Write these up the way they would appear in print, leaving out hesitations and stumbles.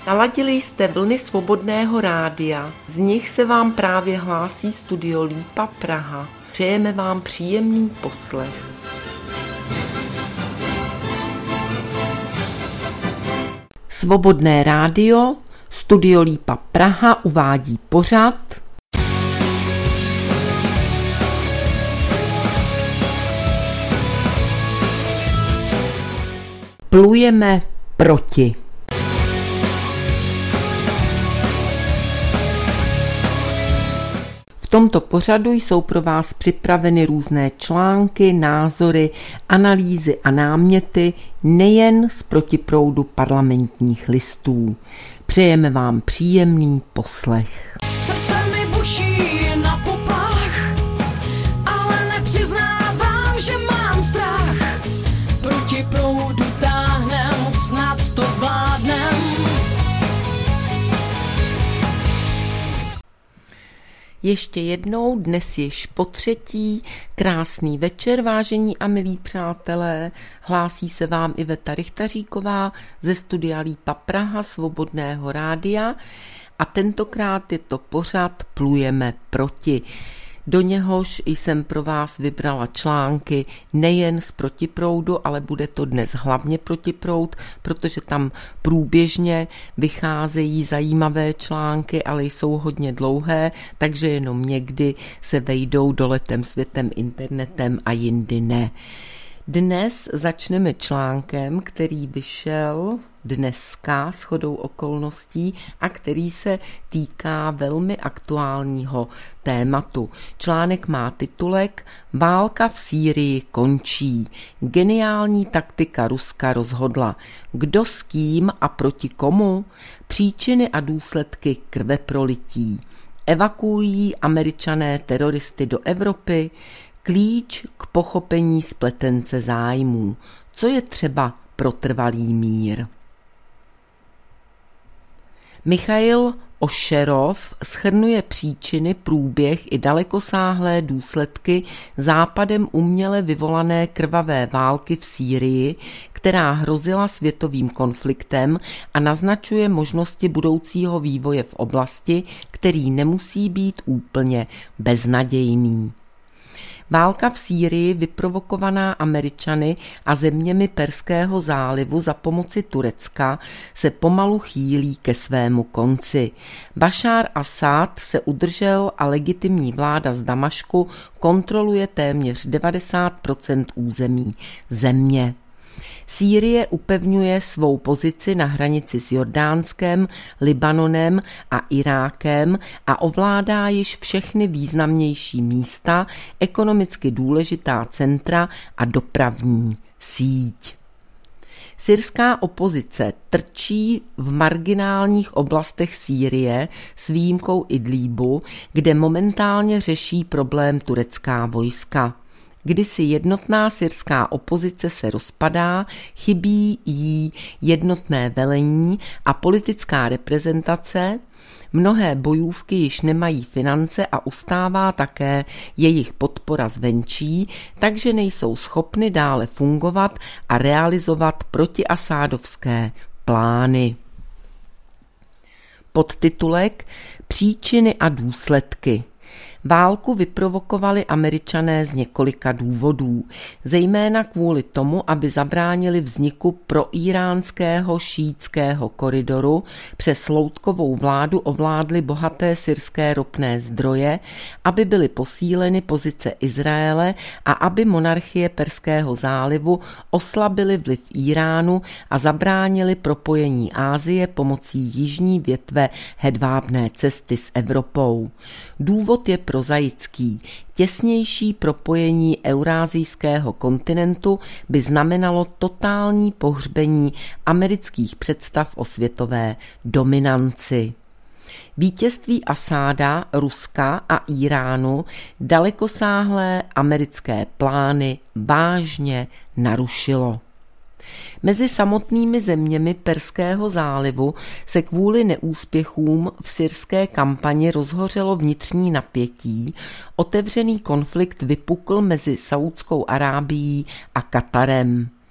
Naladili jste vlny Svobodného rádia, z nich se vám právě hlásí Studio Lípa Praha. Přejeme vám příjemný poslech. Svobodné rádio, Studio Lípa Praha uvádí pořad Plujeme proti. V tomto pořadu jsou pro vás připraveny různé články, názory, analýzy a náměty nejen z protiproudu Parlamentních listů. Přejeme vám příjemný poslech. Srdce mi buší na poplach, ale nepřiznávám, že mám strach. Proti proudu táhnem, snad to zvládnem. Ještě jednou, dnes již potřetí, krásný večer, vážení a milí přátelé. Hlásí se vám Iveta Richtaříková ze Studia Lípa Praha, Svobodného rádia a tentokrát je to pořad Plujeme proti. Do něhož jsem pro vás vybrala články nejen z protiproudu, ale bude to dnes hlavně protiproud, protože tam průběžně vycházejí zajímavé články, ale jsou hodně dlouhé, takže jenom někdy se vejdou do letem světem internetem a jindy ne. Dnes začneme článkem, který vyšel dneska shodou okolností a který se týká velmi aktuálního tématu. Článek má titulek Válka v Sýrii končí. Geniální taktika Ruska rozhodla. Kdo s kým a proti komu? Příčiny a důsledky krveprolití. Evakuují Američané teroristy do Evropy? Klíč k pochopení spletence zájmů. Co je třeba pro trvalý mír? Michail Ošerov shrnuje příčiny, průběh i dalekosáhlé důsledky Západem uměle vyvolané krvavé války v Sýrii, která hrozila světovým konfliktem a naznačuje možnosti budoucího vývoje v oblasti, který nemusí být úplně beznadějný. Válka v Sýrii, vyprovokovaná Američany a zeměmi Perského zálivu za pomoci Turecka, se pomalu chýlí ke svému konci. Bašár Asad se udržel a legitimní vláda z Damašku kontroluje téměř 90% území země. Sýrie upevňuje svou pozici na hranici s Jordánskem, Libanonem a Irákem a ovládá již všechny významnější místa, ekonomicky důležitá centra a dopravní síť. Syrská opozice trčí v marginálních oblastech Sýrie s výjimkou Idlíbu, kde momentálně řeší problém turecká vojska. Kdysi jednotná syrská opozice se rozpadá, chybí jí jednotné velení a politická reprezentace, mnohé bojůvky již nemají finance a ustává také jejich podpora zvenčí, takže nejsou schopny dále fungovat a realizovat protiasádovské plány. Podtitulek Příčiny a důsledky. Válku vyprovokovali Američané z několika důvodů, zejména kvůli tomu, aby zabránili vzniku proíránského šíitského koridoru, přes loutkovou vládu ovládli bohaté syrské ropné zdroje, aby byly posíleny pozice Izraele a aby monarchie Perského zálivu oslabily vliv Íránu a zabránili propojení Asie pomocí jižní větve hedvábné cesty s Evropou. Důvod je prozaický. Těsnější propojení eurázijského kontinentu by znamenalo totální pohřbení amerických představ o světové dominanci. Vítězství Asáda, Ruska a Íránu dalekosáhlé americké plány vážně narušilo. Mezi samotnými zeměmi Perského zálivu se kvůli neúspěchům v syrské kampani rozhořelo vnitřní napětí, otevřený konflikt vypukl mezi Saúdskou Arábií a Katarem.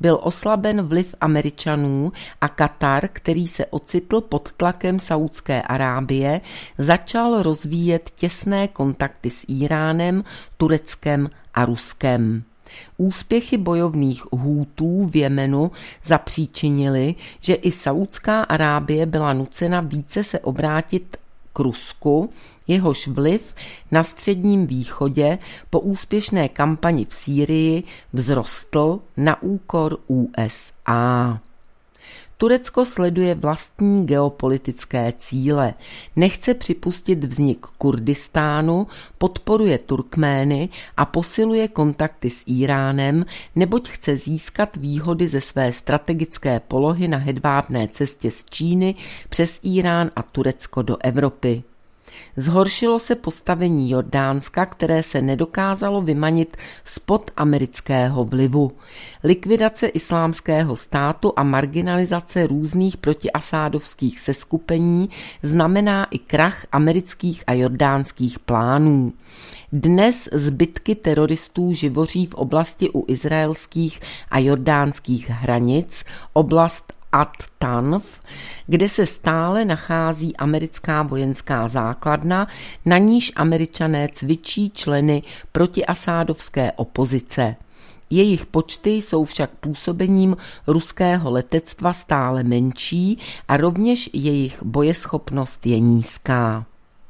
byl oslaben vliv Američanů a Katar, který se ocitl pod tlakem Saúdské Arábie, začal rozvíjet těsné kontakty s Íránem, Tureckem a Ruskem. Úspěchy bojovných Hútů v Jemenu zapříčinily, že i Saúdská Arábie byla nucena více se obrátit k Rusku, jehož vliv na Středním východě po úspěšné kampani v Sýrii vzrostl na úkor USA. Turecko sleduje vlastní geopolitické cíle, nechce připustit vznik Kurdistánu, podporuje Turkmény a posiluje kontakty s Íránem, neboť chce získat výhody ze své strategické polohy na hedvábné cestě z Číny přes Írán a Turecko do Evropy. Zhoršilo se postavení Jordánska, které se nedokázalo vymanit spod amerického vlivu. Likvidace islámského státu a marginalizace různých protiasádovských seskupení znamená i krach amerických a jordánských plánů. Dnes zbytky teroristů živoří v oblasti u izraelských a jordánských hranic, oblast At-Tanf, kde se stále nachází americká vojenská základna, na níž Američané cvičí členy protiasádovské opozice. Jejich počty jsou však působením ruského letectva stále menší a rovněž jejich bojeschopnost je nízká.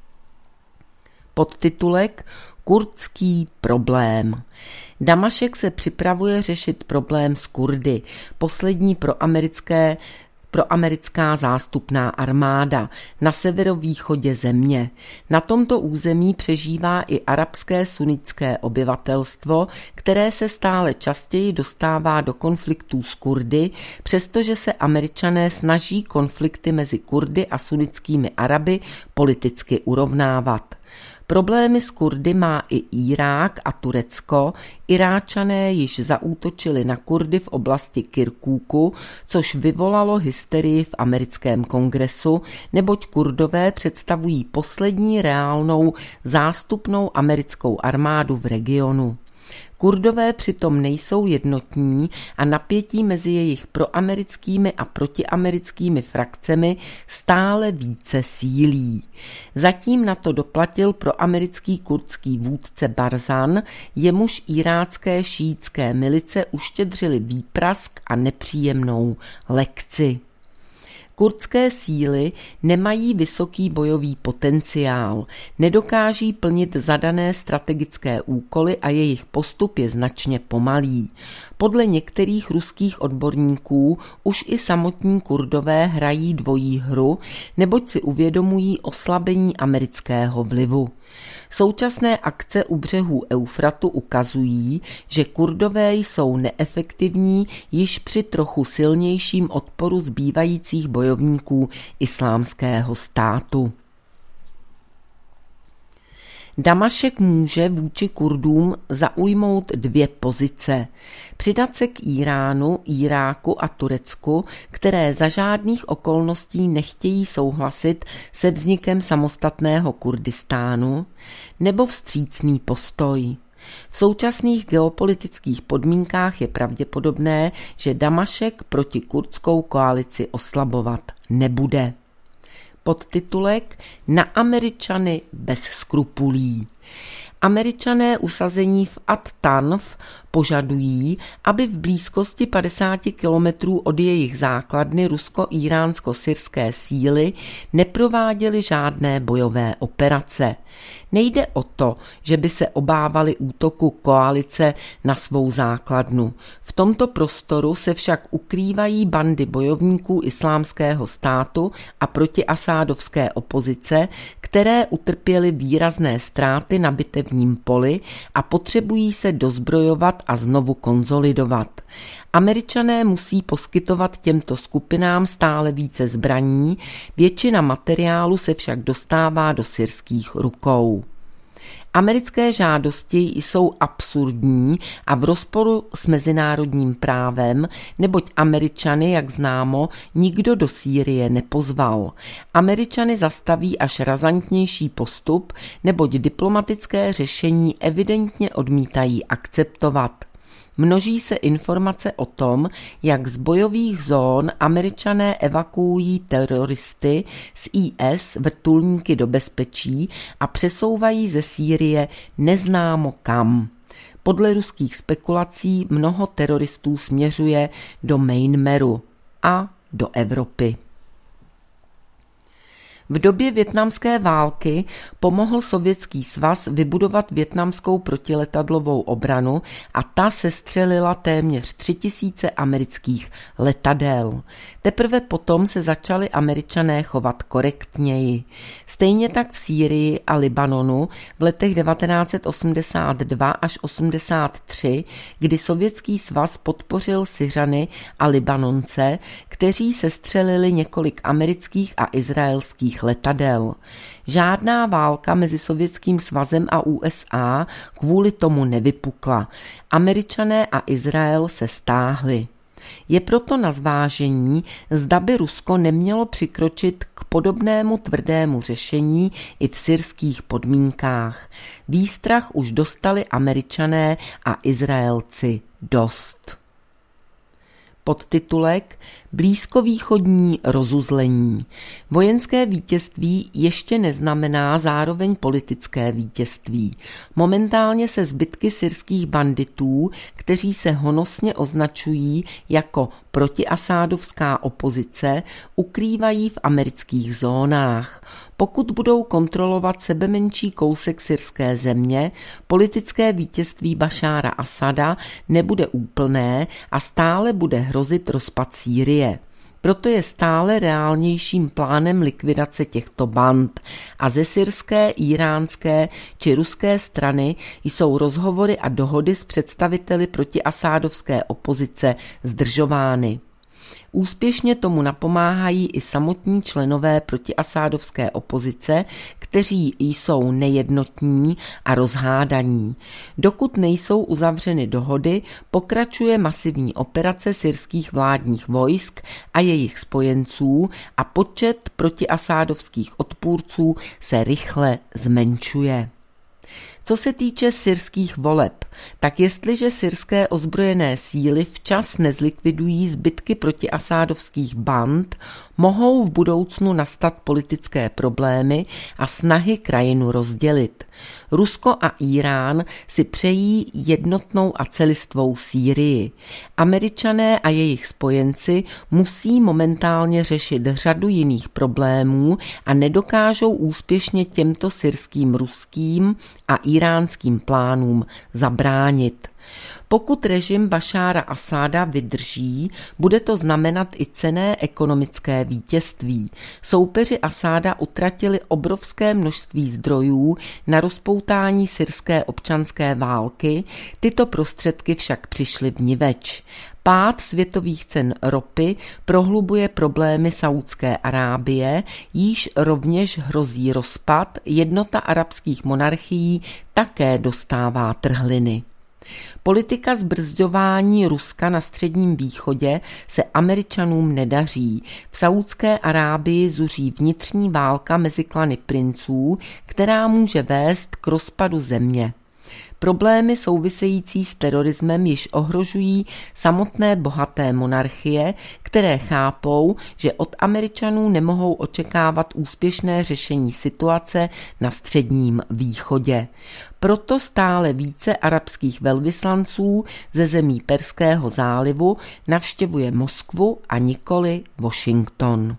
Podtitulek Kurdský problém. Damašek se připravuje řešit problém s Kurdy, poslední proamerická zástupná armáda na severovýchodě země. Na tomto území přežívá i arabské sunnické obyvatelstvo, které se stále častěji dostává do konfliktů s Kurdy, přestože se Američané snaží konflikty mezi Kurdy a sunnickými Araby politicky urovnávat. Problémy s Kurdy má i Irák a Turecko. Iráčané již zaútočili na Kurdy v oblasti Kirkúku, což vyvolalo hysterii v americkém kongresu, neboť Kurdové představují poslední reálnou zástupnou americkou armádu v regionu. Kurdové přitom nejsou jednotní a napětí mezi jejich proamerickými a protiamerickými frakcemi stále více sílí. Zatím na to doplatil proamerický kurdský vůdce Barzan, jemuž irácké šíitské milice uštědřili výprask a nepříjemnou lekci. Kurdské síly nemají vysoký bojový potenciál, nedokáží plnit zadané strategické úkoly a jejich postup je značně pomalý. Podle některých ruských odborníků už i samotní Kurdové hrají dvojí hru, neboť si uvědomují oslabení amerického vlivu. Současné akce u břehů Eufratu ukazují, že Kurdové jsou neefektivní již při trochu silnějším odporu zbývajících bojovníků Islámského státu. Damašek může vůči Kurdům zaujmout dvě pozice. Přidat se k Íránu, Iráku a Turecku, které za žádných okolností nechtějí souhlasit se vznikem samostatného Kurdistánu, nebo vstřícný postoj. V současných geopolitických podmínkách je pravděpodobné, že Damašek proti kurdskou koalici oslabovat nebude. Podtitulek Na Američany bez skrupulí. Američané usazení v At-Tanf požadují, aby v blízkosti 50 kilometrů od jejich základny rusko-iránsko-syrské síly neprováděly žádné bojové operace. Nejde o to, že by se obávali útoku koalice na svou základnu. V tomto prostoru se však ukrývají bandy bojovníků Islámského státu a protiasádovské opozice, které utrpěly výrazné ztráty na bitevním poli a potřebují se dozbrojovat a znovu konsolidovat. Američané musí poskytovat těmto skupinám stále více zbraní, většina materiálu se však dostává do syrských rukou. Americké žádosti jsou absurdní a v rozporu s mezinárodním právem, neboť Američany, jak známo, nikdo do Sýrie nepozval. Američany zastaví až razantnější postup, neboť diplomatické řešení evidentně odmítají akceptovat. Množí se informace o tom, jak z bojových zón Američané evakuují teroristy z IS vrtulníky do bezpečí a přesouvají ze Sýrie neznámo kam. Podle ruských spekulací mnoho teroristů směřuje do Myanmaru a do Evropy. V době vietnamské války pomohl Sovětský svaz vybudovat vietnamskou protiletadlovou obranu a ta sestřelila téměř 3000 amerických letadel. Teprve potom se začali Američané chovat korektněji. Stejně tak v Sýrii a Libanonu v letech 1982 až 83, kdy Sovětský svaz podpořil Syřany a Libanonce, kteří sestřelili několik amerických a izraelských letadel. Žádná válka mezi Sovětským svazem a USA kvůli tomu nevypukla. Američané a Izrael se stáhli. Je proto na zvážení, zda by Rusko nemělo přikročit k podobnému tvrdému řešení i v syrských podmínkách. Výstrach už dostali Američané a Izraelci dost. Podtitulek Blízkovýchodní rozuzlení. Vojenské vítězství ještě neznamená zároveň politické vítězství. Momentálně se zbytky syrských banditů, kteří se honosně označují jako protiasádovská opozice, ukrývají v amerických zónách. Pokud budou kontrolovat sebemenší kousek syrské země, politické vítězství Bašára Asada nebude úplné a stále bude hrozit rozpad Sýrie. Proto je stále reálnějším plánem likvidace těchto band a ze syrské, íránské či ruské strany jsou rozhovory a dohody s představiteli protiasádovské opozice zdržovány. Úspěšně tomu napomáhají i samotní členové protiasádovské opozice, kteří jsou nejednotní a rozhádaní. Dokud nejsou uzavřeny dohody, pokračuje masivní operace syrských vládních vojsk a jejich spojenců a počet protiasádovských odpůrců se rychle zmenšuje. Co se týče syrských voleb, tak jestliže syrské ozbrojené síly včas nezlikvidují zbytky protiasádovských band, mohou v budoucnu nastat politické problémy a snahy krajinu rozdělit. Rusko a Írán si přejí jednotnou a celistvou Sýrii. Američané a jejich spojenci musí momentálně řešit řadu jiných problémů a nedokážou úspěšně těmto syrským, ruským a íránským plánům zabránit. Pokud režim Bašára Asáda vydrží, bude to znamenat i cenné ekonomické vítězství. Soupeři Asáda utratili obrovské množství zdrojů na rozpoutání syrské občanské války, tyto prostředky však přišly vniveč. Pád světových cen ropy prohlubuje problémy Saúdské Arábie, jíž rovněž hrozí rozpad, jednota arabských monarchií také dostává trhliny. Politika zbrzďování Ruska na Středním východě se Američanům nedaří. V Saúdské Arábii zuří vnitřní válka mezi klany princů, která může vést k rozpadu země. Problémy související s terorismem již ohrožují samotné bohaté monarchie, které chápou, že od Američanů nemohou očekávat úspěšné řešení situace na Středním východě. Proto stále více arabských velvyslanců ze zemí Perského zálivu navštěvuje Moskvu a nikoli Washington.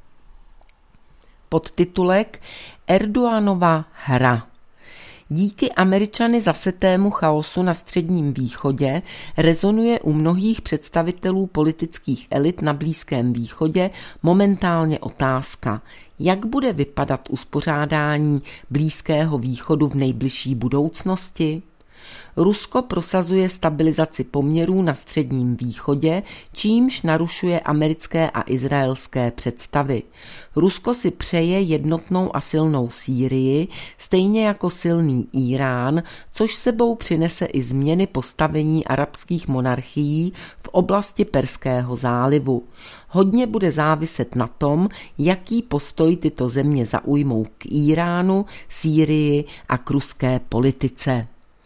Podtitulek Erdoganova hra. Díky Američany zasetému chaosu na Středním východě rezonuje u mnohých představitelů politických elit na Blízkém východě momentálně otázka, jak bude vypadat uspořádání Blízkého východu v nejbližší budoucnosti. Rusko prosazuje stabilizaci poměrů na Středním východě, čímž narušuje americké a izraelské představy. Rusko si přeje jednotnou a silnou Sýrii, stejně jako silný Írán, což sebou přinese i změny postavení arabských monarchií v oblasti Perského zálivu. Hodně bude záviset na tom, jaký postoj tyto země zaujmou k Íránu, Sýrii a k ruské politice.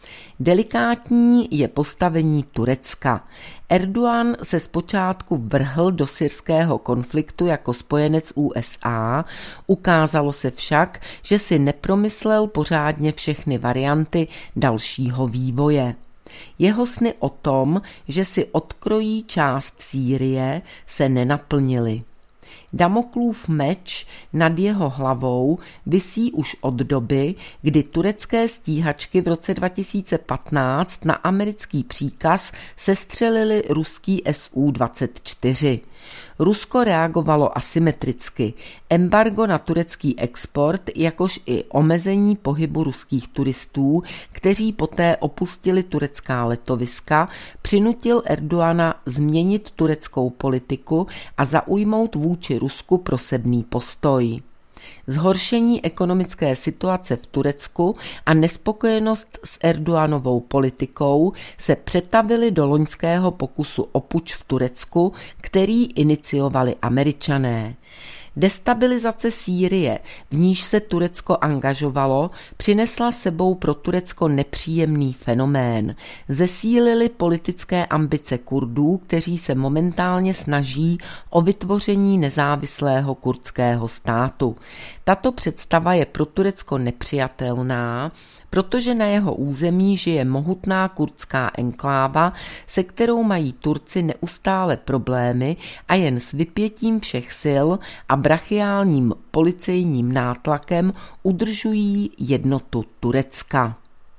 Delikátní je postavení Turecka. Erdogan se zpočátku vrhl do syrského konfliktu jako spojenec USA, ukázalo se však, že si nepromyslel pořádně všechny varianty dalšího vývoje. Jeho sny o tom, že si odkrojí část Sýrie, se nenaplnily. Damoklův meč nad jeho hlavou visí už od doby, kdy turecké stíhačky v roce 2015 na americký příkaz sestřelily ruský Su-24. Rusko reagovalo asymetricky. Embargo na turecký export, jakož i omezení pohybu ruských turistů, kteří poté opustili turecká letoviska, přinutil Erdogana změnit tureckou politiku a zaujmout vůči Rusku prosebný postoj. Zhoršení ekonomické situace v Turecku a nespokojenost s Erdoganovou politikou se přetavily do loňského pokusu o puč v Turecku, který iniciovali Američané. Destabilizace Sýrie, v níž se Turecko angažovalo, přinesla sebou pro Turecko nepříjemný fenomén. Zesílily politické ambice Kurdů, kteří se momentálně snaží o vytvoření nezávislého kurdského státu. Tato představa je pro Turecko nepřijatelná, protože na jeho území žije mohutná kurdská enkláva, se kterou mají Turci neustále problémy a jen s vypětím všech sil a brachiálním policejním nátlakem udržují jednotu Turecka.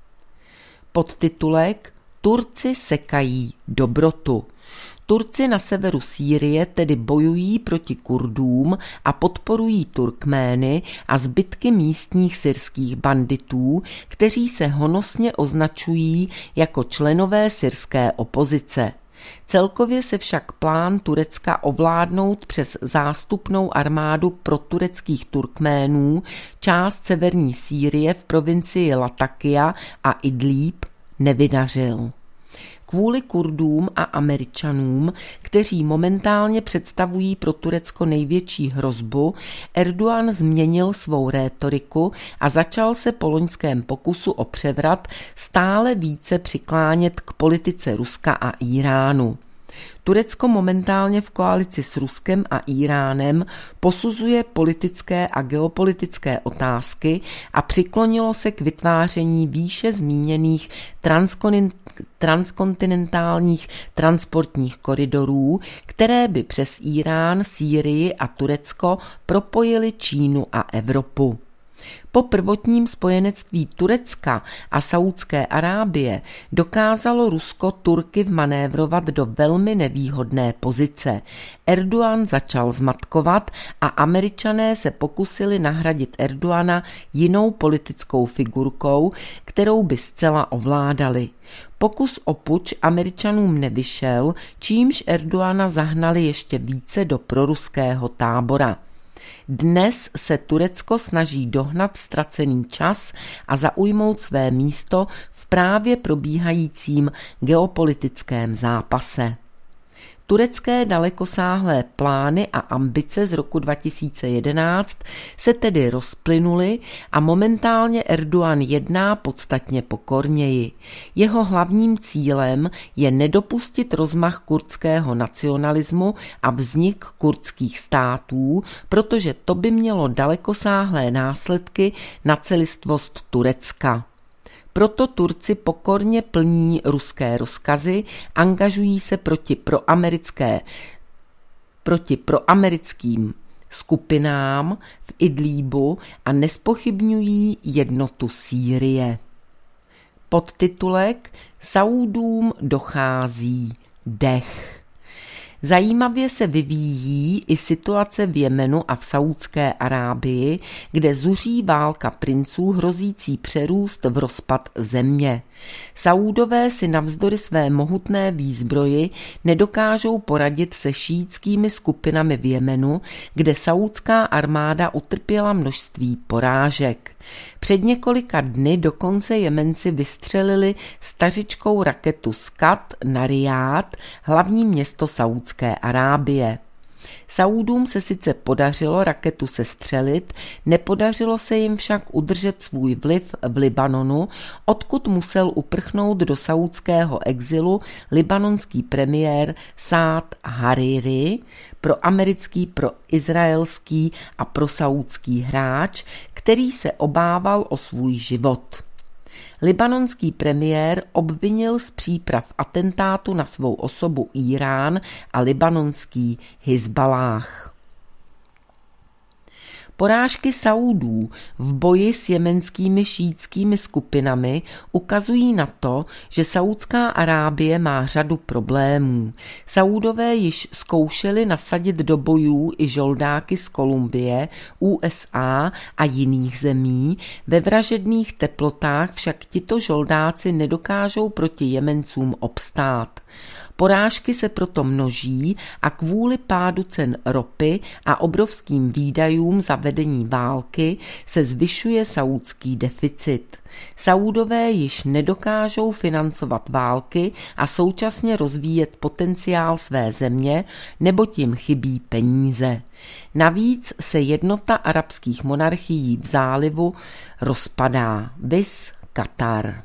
Podtitulek Turci sekají dobrotu. Turci na severu Sýrie tedy bojují proti Kurdům a podporují Turkmény a zbytky místních syrských banditů, kteří se honosně označují jako členové syrské opozice. Celkově se však plán Turecka ovládnout přes zástupnou armádu protureckých Turkménů část severní Sýrie v provincii Latakia a Idlíb nevydařil. Kvůli Kurdům a Američanům, kteří momentálně představují pro Turecko největší hrozbu, Erdogan změnil svou rétoriku a začal se po loňském pokusu o převrat stále více přiklánět k politice Ruska a Íránu. Turecko momentálně v koalici s Ruskem a Íránem posuzuje politické a geopolitické otázky a přiklonilo se k vytváření výše zmíněných transkontinentálních transportních koridorů, které by přes Írán, Sýrii a Turecko propojily Čínu a Evropu. Po prvotním spojenectví Turecka a Saúdské Arábie dokázalo Rusko Turky vmanévrovat do velmi nevýhodné pozice. Erdogan začal zmatkovat a Američané se pokusili nahradit Erdogana jinou politickou figurkou, kterou by zcela ovládali. Pokus o puč Američanům nevyšel, čímž Erdogana zahnali ještě více do proruského tábora. Dnes se Turecko snaží dohnat ztracený čas a zaujmout své místo v právě probíhajícím geopolitickém zápase. Turecké dalekosáhlé plány a ambice z roku 2011 se tedy rozplynuly a momentálně Erdogan jedná podstatně pokorněji. Jeho hlavním cílem je nedopustit rozmach kurdského nacionalismu a vznik kurdských států, protože to by mělo dalekosáhlé následky na celistvost Turecka. Proto Turci pokorně plní ruské rozkazy, angažují se proti proamerickým skupinám v Idlíbu a nespochybňují jednotu Sýrie. Podtitulek Saúdům dochází dech. Zajímavě se vyvíjí i situace v Jemenu a v Saúdské Arábii, kde zuří válka princů hrozící přerůst v rozpad země. Saúdové si navzdory své mohutné výzbroji nedokážou poradit se šíitskými skupinami v Jemenu, kde saúdská armáda utrpěla množství porážek. Před několika dny dokonce Jemenci vystřelili stařičkou raketu Skat na Rijád, hlavní město Saúdské Arábie. Saúdům se sice podařilo raketu sestřelit, nepodařilo se jim však udržet svůj vliv v Libanonu, odkud musel uprchnout do saúdského exilu libanonský premiér Saad Hariri, proamerický, proizraelský a prosaúdský hráč, který se obával o svůj život. Libanonský premiér obvinil z příprav atentátu na svou osobu Írán a libanonský Hizballáh. Porážky Saúdů v boji s jemenskými šíitskými skupinami ukazují na to, že Saúdská Arábie má řadu problémů. Saúdové již zkoušeli nasadit do bojů i žoldáky z Kolumbie, USA a jiných zemí, ve vražedných teplotách však tito žoldáci nedokážou proti Jemencům obstát. Porážky se proto množí a kvůli pádu cen ropy a obrovským výdajům za vedení války se zvyšuje saúdský deficit. Saúdové již nedokážou financovat války a současně rozvíjet potenciál své země, neboť jim chybí peníze. Navíc se jednota arabských monarchií v zálivu rozpadá, viz Katar.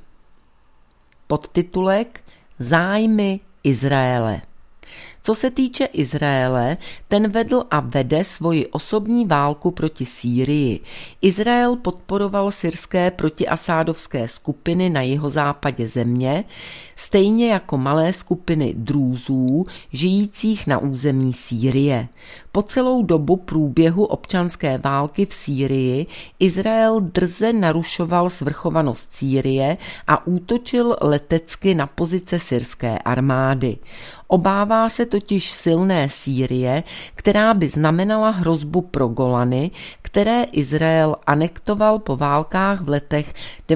Podtitulek Zájmy Izraele. Co se týče Izraele, ten vedl a vede svoji osobní válku proti Sýrii. Izrael podporoval syrské protiasádovské skupiny na jihozápadě země, stejně jako malé skupiny drúzů žijících na území Sýrie. Po celou dobu průběhu občanské války v Sýrii Izrael drze narušoval svrchovanost Sýrie a útočil letecky na pozice syrské armády. Obává se totiž silné Sýrie, která by znamenala hrozbu pro Golany, které Izrael anektoval po válkách v letech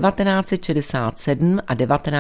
1967 a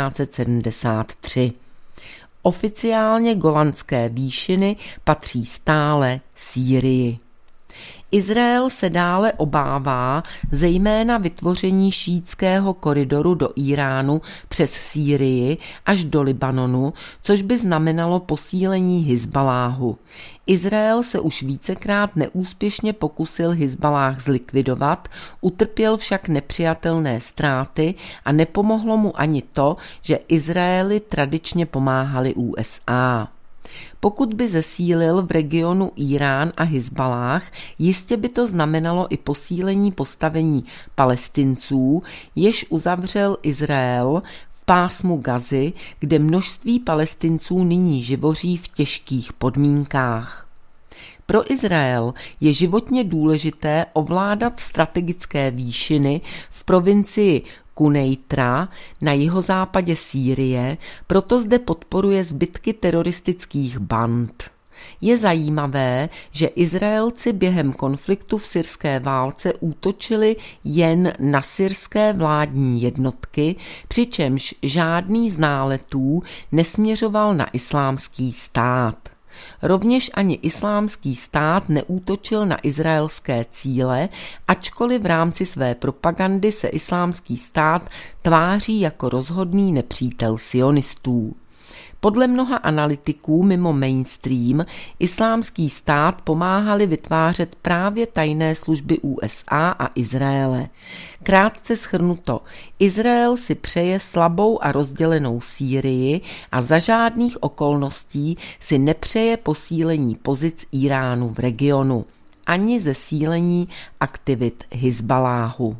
1973. Oficiálně Golanské výšiny patří stále Sýrii. Izrael se dále obává zejména vytvoření šíitského koridoru do Íránu přes Sýrii až do Libanonu, což by znamenalo posílení Hizballáhu. Izrael se už vícekrát neúspěšně pokusil Hizballáh zlikvidovat, utrpěl však nepřijatelné ztráty a nepomohlo mu ani to, že Izraeli tradičně pomáhali USA. Pokud by zesílil v regionu Írán a Hizballáh, jistě by to znamenalo i posílení postavení Palestinců, jež uzavřel Izrael v pásmu Gazy, kde množství Palestinců nyní živoří v těžkých podmínkách. Pro Izrael je životně důležité ovládat strategické výšiny v provincii Kunejtra na jihozápadě Sýrie, proto zde podporuje zbytky teroristických band. Je zajímavé, že Izraelci během konfliktu v syrské válce útočili jen na syrské vládní jednotky, přičemž žádný z náletů nesměřoval na Islámský stát. Rovněž ani Islámský stát neútočil na izraelské cíle, ačkoliv v rámci své propagandy se Islámský stát tváří jako rozhodný nepřítel sionistů. Podle mnoha analytiků mimo mainstream Islámský stát pomáhali vytvářet právě tajné služby USA a Izraele. Krátce shrnuto, Izrael si přeje slabou a rozdělenou Sýrii a za žádných okolností si nepřeje posílení pozic Íránu v regionu, ani zesílení aktivit Hizballáhu.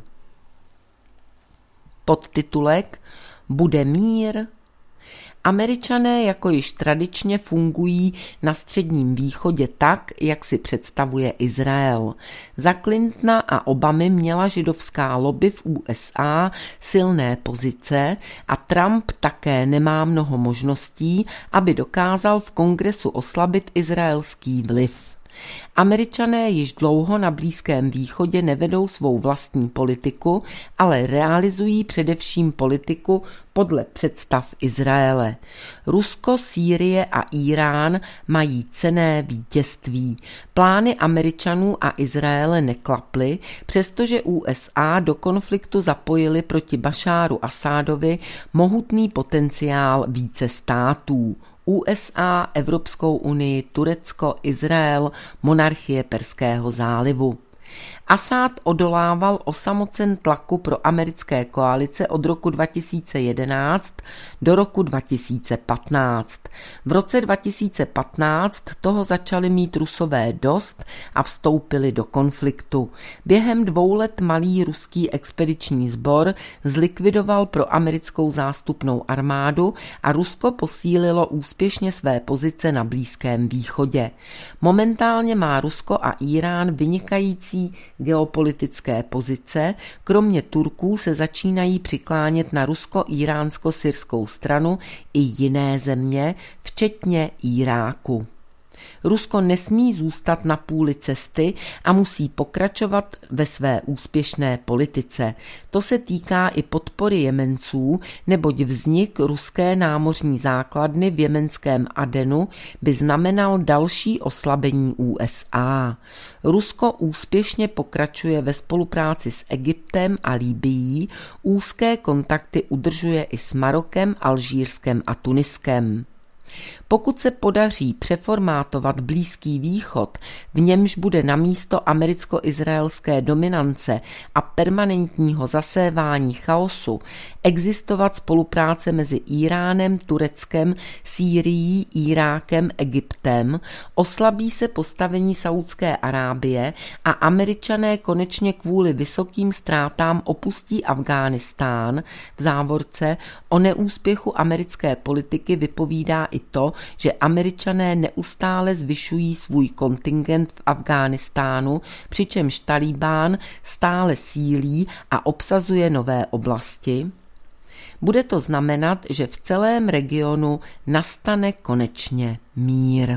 Podtitulek Bude mír? Američané jako již tradičně fungují na Středním východě tak, jak si představuje Izrael. Za Clintona a Obamy měla židovská lobby v USA silné pozice a Trump také nemá mnoho možností, aby dokázal v kongresu oslabit izraelský vliv. Američané již dlouho na Blízkém východě nevedou svou vlastní politiku, ale realizují především politiku podle představ Izraele. Rusko, Sýrie a Írán mají cenné vítězství. Plány Američanů a Izraele neklaply, přestože USA do konfliktu zapojili proti Bašáru Asádovi mohutný potenciál více států. USA, Evropskou unii, Turecko, Izrael, monarchie Perského zálivu. Asád odolával osamocen tlaku pro americké koalice od roku 2011 do roku 2015. V roce 2015 toho začali mít Rusové dost a vstoupili do konfliktu. Během 2 let malý ruský expediční sbor zlikvidoval pro americkou zástupnou armádu a Rusko posílilo úspěšně své pozice na Blízkém východě. Momentálně má Rusko a Írán vynikající geopolitické pozice, kromě Turků se začínají přiklánět na rusko-iránsko-syrskou stranu i jiné země, včetně Iráku. Rusko nesmí zůstat na půli cesty a musí pokračovat ve své úspěšné politice. To se týká i podpory Jemenců, neboť vznik ruské námořní základny v jemenském Adenu by znamenal další oslabení USA. Rusko úspěšně pokračuje ve spolupráci s Egyptem a Libyí, úzké kontakty udržuje i s Marokem, Alžírskem a Tuniskem. Pokud se podaří přeformátovat Blízký východ, v němž bude namísto americko-izraelské dominance a permanentního zasévání chaosu existovat spolupráce mezi Íránem, Tureckem, Sýrií, Irákem, Egyptem, oslabí se postavení Saúdské Arábie a Američané konečně kvůli vysokým ztrátám opustí Afghánistán. V závorce o neúspěchu americké politiky vypovídá i to, že Američané neustále zvyšují svůj kontingent v Afghánistánu, přičemž Talibán stále sílí a obsazuje nové oblasti. Bude to znamenat, že v celém regionu nastane konečně mír.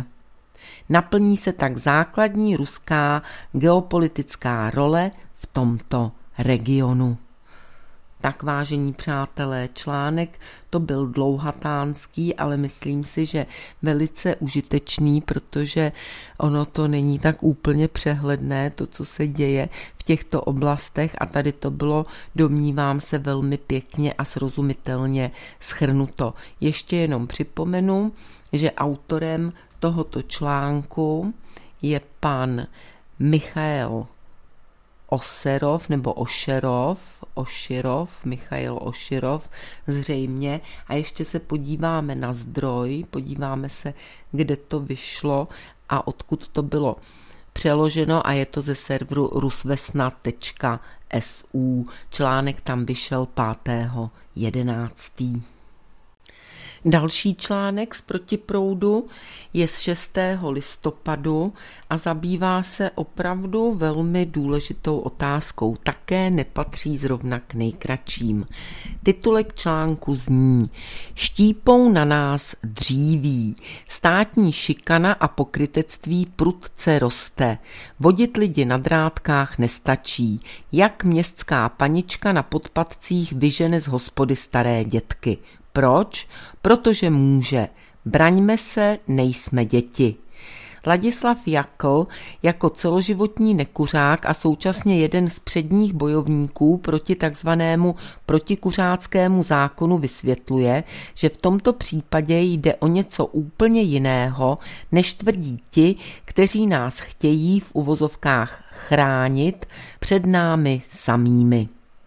Naplní se tak základní ruská geopolitická role v tomto regionu. Tak, vážení přátelé, článek to byl dlouhatánský, ale myslím si, že velice užitečný, protože ono to není tak úplně přehledné, to, co se děje v těchto oblastech, a tady to bylo, domnívám se, velmi pěkně a srozumitelně shrnuto. Ještě jenom připomenu, že autorem tohoto článku je pan Michail Michail Oširov zřejmě, a ještě se podíváme na zdroj, podíváme se, kde to vyšlo a odkud to bylo přeloženo, a je to ze serveru rusvesna.su. Článek tam vyšel 5.11. Další článek z Protiproudu je z 6. listopadu a zabývá se opravdu velmi důležitou otázkou. Také nepatří zrovna k nejkratším. Titulek článku zní: Štípou na nás dříví. Státní šikana a pokrytectví prudce roste. Vodit lidi na drátkách nestačí. Jak městská panička na podpatcích vyžene z hospody staré dětky. Proč? Protože může. Braňme se, nejsme děti. Ladislav Jakl jako celoživotní nekuřák a současně jeden z předních bojovníků proti takzvanému protikuřáckému zákonu vysvětluje, že v tomto případě jde o něco úplně jiného, než tvrdí ti, kteří nás chtějí v uvozovkách chránit před námi samými.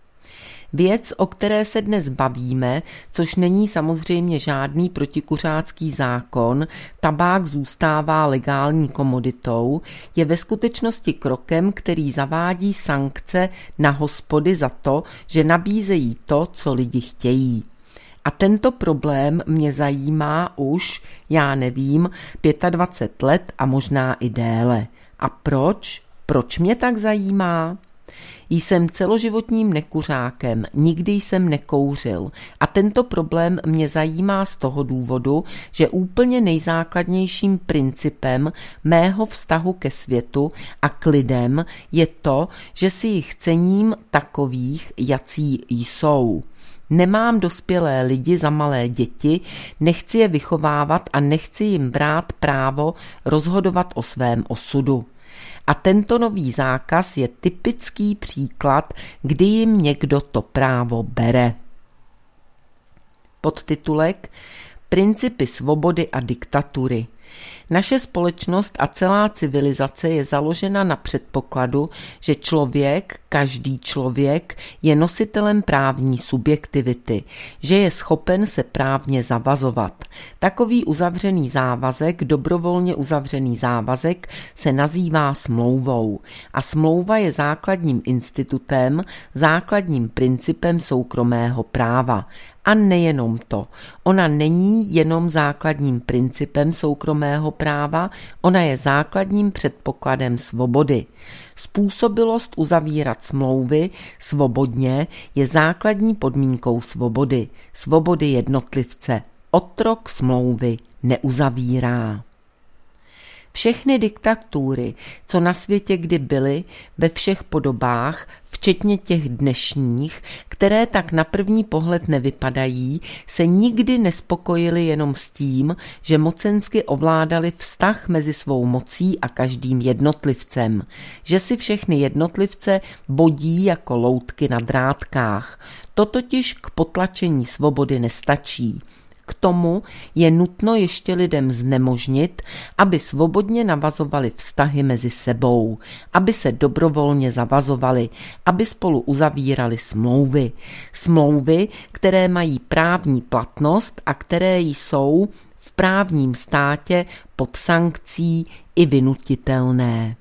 Věc, o které se dnes bavíme, což není samozřejmě žádný protikuřácký zákon, tabák zůstává legální komoditou, je ve skutečnosti krokem, který zavádí sankce na hospody za to, že nabízejí to, co lidi chtějí. A tento problém mě zajímá už, já nevím, 25 let a možná i déle. A proč? Proč mě tak zajímá? Jsem celoživotním nekuřákem, nikdy jsem nekouřil a tento problém mě zajímá z toho důvodu, že úplně nejzákladnějším principem mého vztahu ke světu a k lidem je to, že si jich cením takových, jací jsou. Nemám dospělé lidi za malé děti, nechci je vychovávat a nechci jim brát právo rozhodovat o svém osudu. A tento nový zákaz je typický příklad, kdy jim někdo to právo bere. Podtitulek: Principy svobody a diktatury. Naše společnost a celá civilizace je založena na předpokladu, že člověk, každý člověk, je nositelem právní subjektivity, že je schopen se právně zavazovat. Takový uzavřený závazek, dobrovolně uzavřený závazek, se nazývá smlouvou. A smlouva je základním institutem, základním principem soukromého práva. A nejenom to. Ona není jenom základním principem soukromého práva, ona je základním předpokladem svobody. Způsobilost uzavírat smlouvy svobodně je základní podmínkou svobody. Svobody jednotlivce. Otrok smlouvy neuzavírá. Všechny diktatury, co na světě kdy byly, ve všech podobách, včetně těch dnešních, které tak na první pohled nevypadají, se nikdy nespokojily jenom s tím, že mocensky ovládali vztah mezi svou mocí a každým jednotlivcem, že si všechny jednotlivce bodí jako loutky na drátkách. To totiž k potlačení svobody nestačí. K tomu je nutno ještě lidem znemožnit, aby svobodně navazovali vztahy mezi sebou, aby se dobrovolně zavazovali, aby spolu uzavírali smlouvy. Smlouvy, které mají právní platnost a které jsou v právním státě pod sankcí i vynutitelné.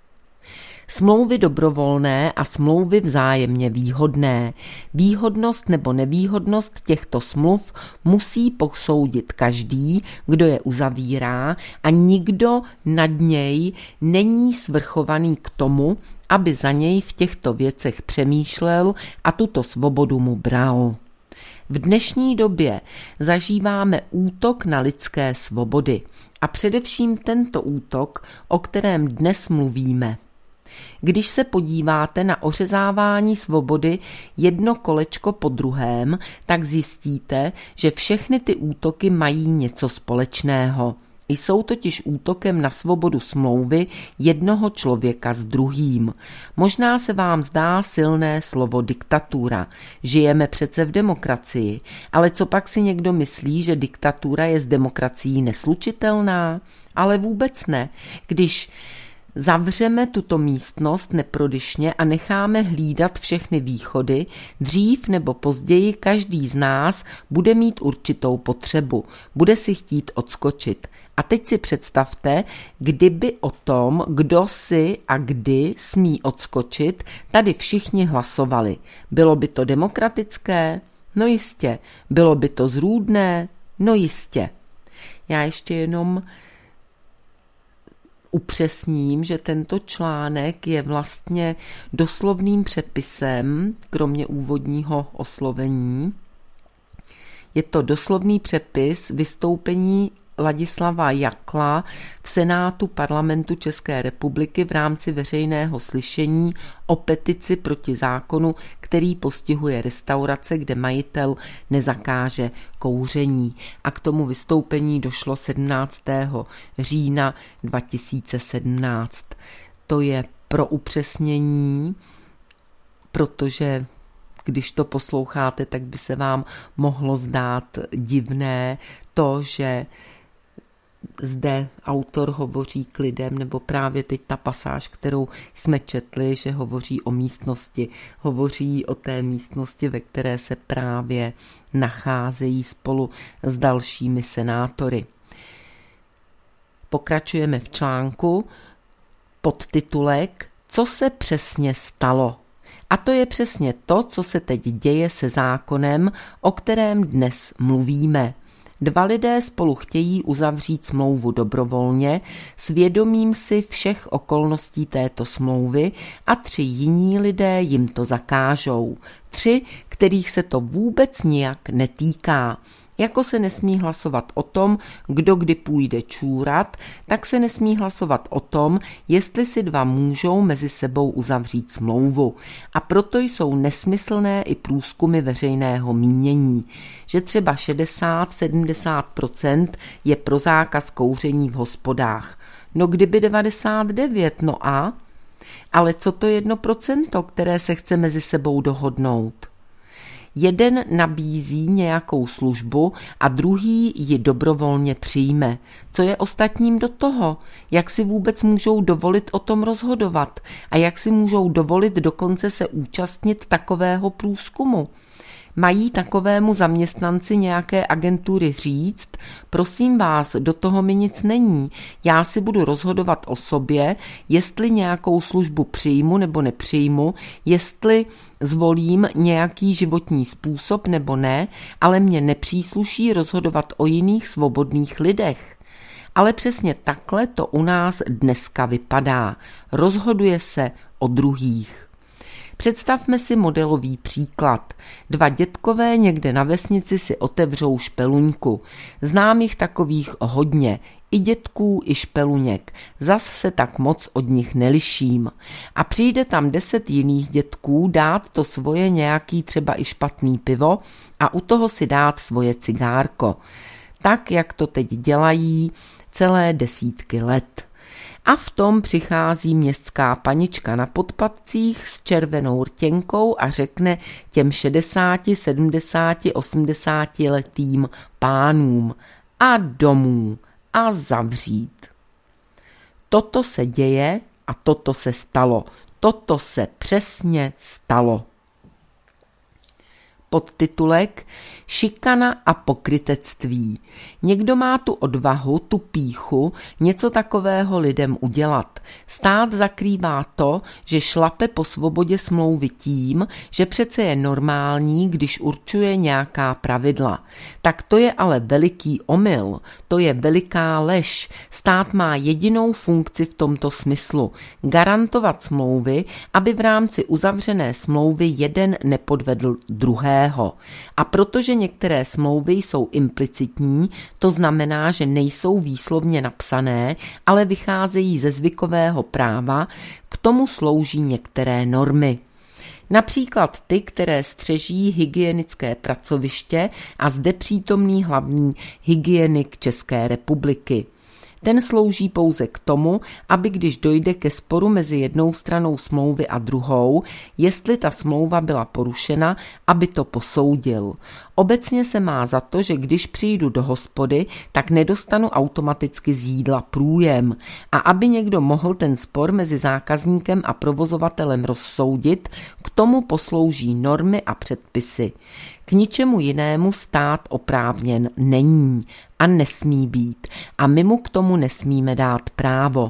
Smlouvy dobrovolné a smlouvy vzájemně výhodné. Výhodnost nebo nevýhodnost těchto smluv musí posoudit každý, kdo je uzavírá, a nikdo nad něj není svrchovaný k tomu, aby za něj v těchto věcech přemýšlel a tuto svobodu mu bral. V dnešní době zažíváme útok na lidské svobody a především tento útok, o kterém dnes mluvíme. Když se podíváte na ořezávání svobody jedno kolečko po druhém, tak zjistíte, že všechny ty útoky mají něco společného. Jsou totiž útokem na svobodu smlouvy jednoho člověka s druhým. Možná se vám zdá silné slovo diktatura. Žijeme přece v demokracii, ale co pak si někdo myslí, že diktatura je s demokracií neslučitelná? Ale vůbec ne. Když zavřeme tuto místnost neprodyšně a necháme hlídat všechny východy, dřív nebo později každý z nás bude mít určitou potřebu, bude si chtít odskočit. A teď si představte, kdyby o tom, kdo si a kdy smí odskočit, tady všichni hlasovali. Bylo by to demokratické? No jistě. Bylo by to zrůdné? No jistě. Já ještě jenom upřesním, že tento článek je vlastně doslovným přepisem, kromě úvodního oslovení. Je to doslovný přepis vystoupení Ladislava Jakla v Senátu Parlamentu České republiky v rámci veřejného slyšení o petici proti zákonu, který postihuje restaurace, kde majitel nezakáže kouření. A k tomu vystoupení došlo 17. října 2017. To je pro upřesnění, protože když to posloucháte, tak by se vám mohlo zdát divné to, že zde autor hovoří k lidem, nebo právě teď ta pasáž, kterou jsme četli, že hovoří o místnosti. Hovoří o té místnosti, ve které se právě nacházejí spolu s dalšími senátory. Pokračujeme v článku, podtitulek Co se přesně stalo? A to je přesně to, co se teď děje se zákonem, o kterém dnes mluvíme. Dva lidé spolu chtějí uzavřít smlouvu dobrovolně s vědomím si všech okolností této smlouvy a 3 jiní lidé jim to zakážou. 3, kterých se to vůbec nijak netýká. Jako se nesmí hlasovat o tom, kdo kdy půjde čůrat, tak se nesmí hlasovat o tom, jestli si 2 můžou mezi sebou uzavřít smlouvu. A proto jsou nesmyslné i průzkumy veřejného mínění, že třeba 60-70% je pro zákaz kouření v hospodách. No kdyby 99, no a? Ale co to 1%, které se chce mezi sebou dohodnout? Jeden nabízí nějakou službu a druhý ji dobrovolně přijme. Co je ostatním do toho? Jak si vůbec můžou dovolit o tom rozhodovat? A jak si můžou dovolit dokonce se účastnit takového průzkumu? Mají takovému zaměstnanci nějaké agentury říct, prosím vás, do toho mi nic není, já si budu rozhodovat o sobě, jestli nějakou službu přijmu nebo nepřijmu, jestli zvolím nějaký životní způsob nebo ne, ale mně nepřísluší rozhodovat o jiných svobodných lidech. Ale přesně takhle to u nás dneska vypadá. Rozhoduje se o druhých. Představme si modelový příklad. 2 dětkové někde na vesnici si otevřou špeluňku. Znám jich takových hodně, i dětků, i špeluněk. Zas se tak moc od nich neliším. A přijde tam 10 jiných dětků dát to svoje nějaký třeba i špatný pivo a u toho si dát svoje cigárko. Tak, jak to teď dělají celé desítky let. A v tom přichází městská panička na podpatcích s červenou rtěnkou a řekne těm 60, 70, 80 letým pánům a domů a zavřít. Toto se děje a toto se stalo. Toto se přesně stalo. Podtitulek Šikana a pokrytectví. Někdo má tu odvahu, tu pýchu, něco takového lidem udělat. Stát zakrývá to, že šlape po svobodě smlouvy tím, že přece je normální, když určuje nějaká pravidla. Tak to je ale veliký omyl, to je veliká lež. Stát má jedinou funkci v tomto smyslu. Garantovat smlouvy, aby v rámci uzavřené smlouvy jeden nepodvedl druhého. A protože některé smlouvy jsou implicitní, to znamená, že nejsou výslovně napsané, ale vycházejí ze zvykového práva, k tomu slouží některé normy. Například ty, které střeží hygienické pracoviště a zde přítomný hlavní hygienik České republiky. Ten slouží pouze k tomu, aby když dojde ke sporu mezi jednou stranou smlouvy a druhou, jestli ta smlouva byla porušena, aby to posoudil. Obecně se má za to, že když přijdu do hospody, tak nedostanu automaticky z jídla průjem. A aby někdo mohl ten spor mezi zákazníkem a provozovatelem rozsoudit, k tomu poslouží normy a předpisy. K ničemu jinému stát oprávněn není a nesmí být a my mu k tomu nesmíme dát právo.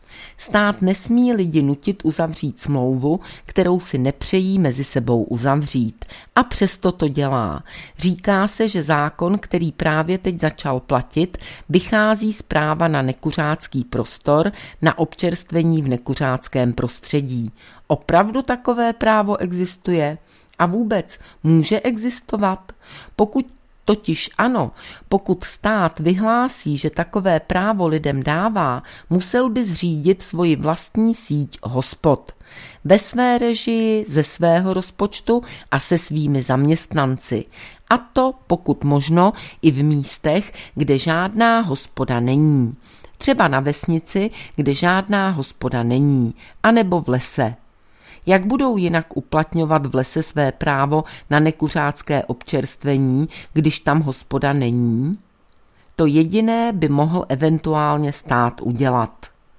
Stát nesmí lidi nutit uzavřít smlouvu, kterou si nepřejí mezi sebou uzavřít. A přesto to dělá. Říká se, že zákon, který právě teď začal platit, vychází z práva na nekuřácký prostor, na občerstvení v nekuřáckém prostředí. Opravdu takové právo existuje? A vůbec může existovat? Pokud totiž ano, pokud stát vyhlásí, že takové právo lidem dává, musel by zřídit svoji vlastní síť hospod. Ve své režii, ze svého rozpočtu a se svými zaměstnanci. A to pokud možno i v místech, kde žádná hospoda není. Třeba na vesnici, kde žádná hospoda není, anebo v lese. Jak budou jinak uplatňovat v lese své právo na nekuřácké občerstvení, když tam hospoda není? To jediné by mohl eventuálně stát udělat.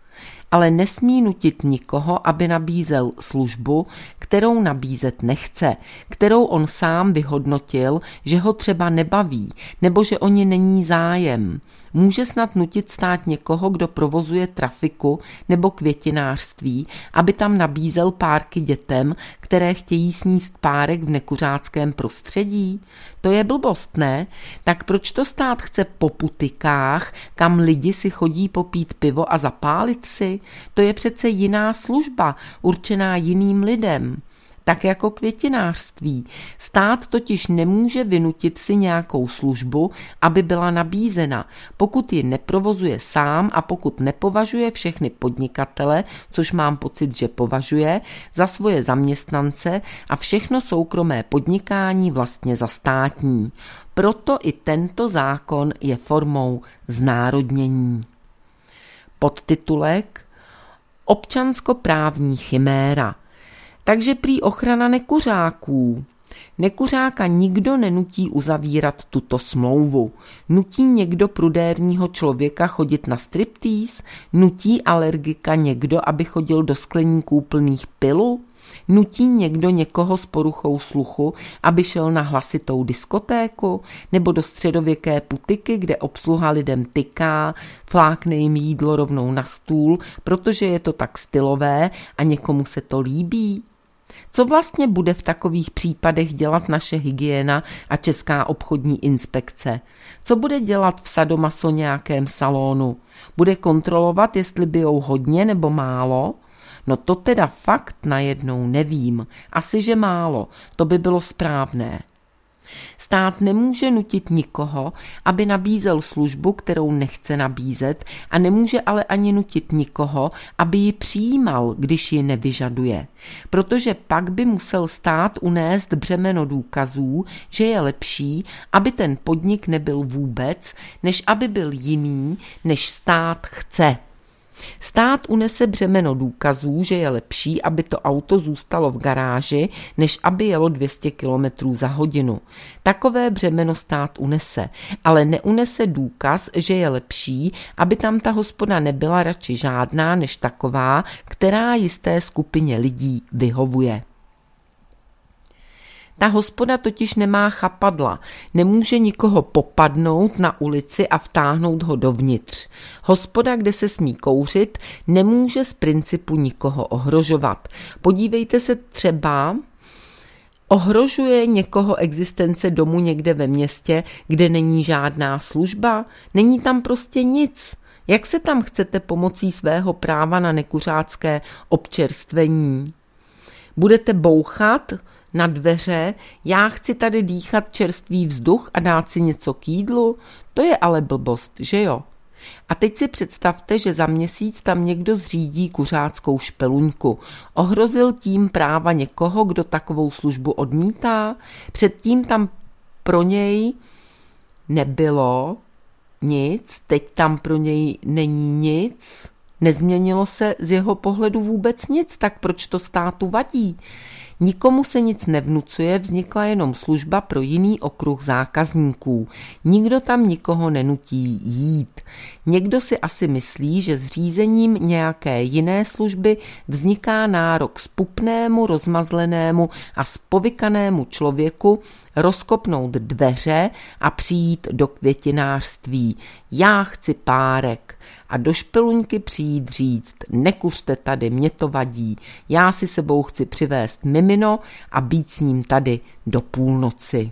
Ale nesmí nutit nikoho, aby nabízel službu, kterou nabízet nechce, kterou on sám vyhodnotil, že ho třeba nebaví, nebo že o ní není zájem. Může snad nutit stát někoho, kdo provozuje trafiku nebo květinářství, aby tam nabízel párky dětem, které chtějí sníst párek v nekuřáckém prostředí? To je blbost, ne? Tak proč to stát chce po putikách, kam lidi si chodí popít pivo a zapálit si? To je přece jiná služba, určená jiným lidem. Tak jako květinářství. Stát totiž nemůže vynutit si nějakou službu, aby byla nabízena, pokud ji neprovozuje sám a pokud nepovažuje všechny podnikatele, což mám pocit, že považuje, za svoje zaměstnance a všechno soukromé podnikání vlastně za státní. Proto i tento zákon je formou znárodnění. Podtitulek Občanskoprávní chiméra. Takže prý ochrana nekuřáků. Nekuřáka nikdo nenutí uzavírat tuto smlouvu. Nutí někdo prudérního člověka chodit na striptýz? Nutí alergika někdo, aby chodil do skleníků plných pilu? Nutí někdo někoho s poruchou sluchu, aby šel na hlasitou diskotéku? Nebo do středověké putiky, kde obsluha lidem tyká, flákne jim jídlo rovnou na stůl, protože je to tak stylové a někomu se to líbí? Co vlastně bude v takových případech dělat naše hygiena a Česká obchodní inspekce? Co bude dělat v sadomaso nějakém salonu? Bude kontrolovat, jestli bijou hodně nebo málo? No to teda fakt najednou nevím. Asi, že málo. To by bylo správné. Stát nemůže nutit nikoho, aby nabízel službu, kterou nechce nabízet, a nemůže ale ani nutit nikoho, aby ji přijímal, když ji nevyžaduje. Protože pak by musel stát unést břemeno důkazů, že je lepší, aby ten podnik nebyl vůbec, než aby byl jiný, než stát chce. Stát unese břemeno důkazů, že je lepší, aby to auto zůstalo v garáži, než aby jelo 200 km za hodinu. Takové břemeno stát unese, ale neunese důkaz, že je lepší, aby tam ta hospoda nebyla radši žádná než taková, která jisté skupině lidí vyhovuje. Ta hospoda totiž nemá chapadla, nemůže nikoho popadnout na ulici a vtáhnout ho dovnitř. Hospoda, kde se smí kouřit, nemůže z principu nikoho ohrožovat. Podívejte se třeba, ohrožuje někoho existence domu někde ve městě, kde není žádná služba? Není tam prostě nic. Jak se tam chcete pomocí svého práva na nekuřácké občerstvení? Budete bouchat na dveře, já chci tady dýchat čerstvý vzduch a dát si něco k jídlu? To je ale blbost, že jo? A teď si představte, že za měsíc tam někdo zřídí kuřáckou špeluňku. Ohrozil tím práva někoho, kdo takovou službu odmítá? Předtím tam pro něj nebylo nic, teď tam pro něj není nic, nezměnilo se z jeho pohledu vůbec nic, tak proč to státu vadí? Nikomu se nic nevnucuje, vznikla jenom služba pro jiný okruh zákazníků. Nikdo tam nikoho nenutí jít. Někdo si asi myslí, že zřízením nějaké jiné služby vzniká nárok spupnému, rozmazlenému a spovykanému člověku rozkopnout dveře a přijít do květinářství. Já chci párek. A do špeluňky přijít říct, nekuřte tady, mě to vadí, já si sebou chci přivést mimino a být s ním tady do půlnoci.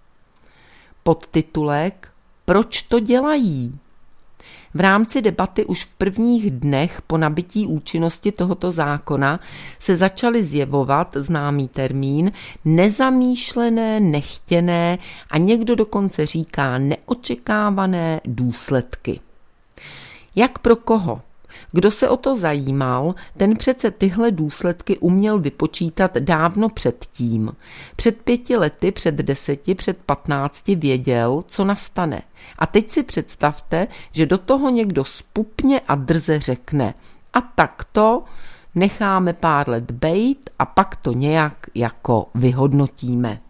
Podtitulek Proč to dělají? V rámci debaty už v prvních dnech po nabytí účinnosti tohoto zákona se začaly zjevovat známý termín nezamýšlené, nechtěné a někdo dokonce říká neočekávané důsledky. Jak pro koho? Kdo se o to zajímal, ten přece tyhle důsledky uměl vypočítat dávno předtím. Před 5 lety, před 10, před 15 věděl, co nastane. A teď si představte, že do toho někdo spupně a drze řekne a tak to necháme pár let bejt a pak to nějak jako vyhodnotíme.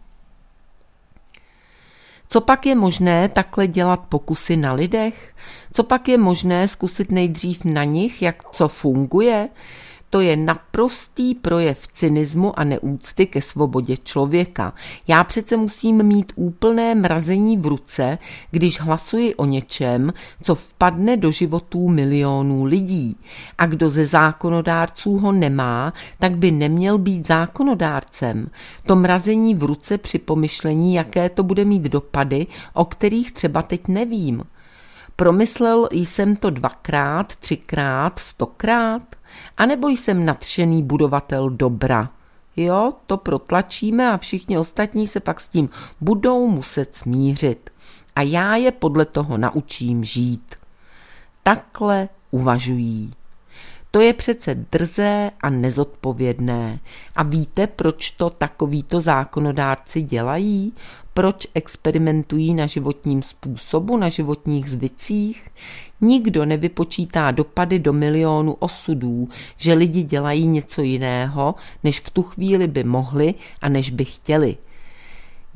Co pak je možné takhle dělat pokusy na lidech? Co pak je možné zkusit nejdřív na nich, jak co funguje? To je naprostý projev cynismu a neúcty ke svobodě člověka. Já přece musím mít úplné mrazení v ruce, když hlasuji o něčem, co vpadne do životů milionů lidí. A kdo ze zákonodárců ho nemá, tak by neměl být zákonodárcem. To mrazení v ruce při pomyšlení, jaké to bude mít dopady, o kterých třeba teď nevím. Promyslel jsem to 2krát, 3krát, 100krát? A nebo jsem nadšený budovatel dobra? Jo, to protlačíme a všichni ostatní se pak s tím budou muset smířit. A já je podle toho naučím žít. Takhle uvažují. To je přece drzé a nezodpovědné. A víte, proč to takovýto zákonodárci dělají? Proč experimentují na životním způsobu, na životních zvycích? Nikdo nevypočítá dopady do milionů osudů, že lidi dělají něco jiného, než v tu chvíli by mohli a než by chtěli.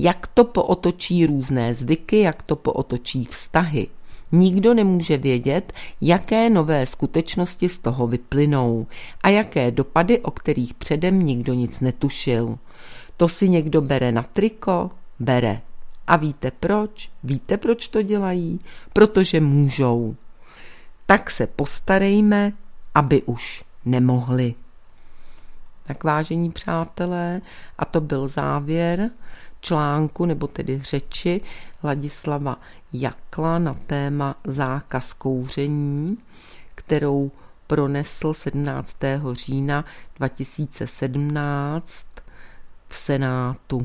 jak to pootočí různé zvyky, jak to pootočí vztahy. Nikdo nemůže vědět, jaké nové skutečnosti z toho vyplynou a jaké dopady, o kterých předem nikdo nic netušil. To si někdo bere na triko? Bere. A víte proč? Víte, proč to dělají? Protože můžou. Tak se postarejme, aby už nemohli. Tak vážení přátelé, a to byl závěr článku, nebo tedy řeči Ladislava Jakla na téma zákaz kouření, kterou pronesl 17. října 2017 v Senátu.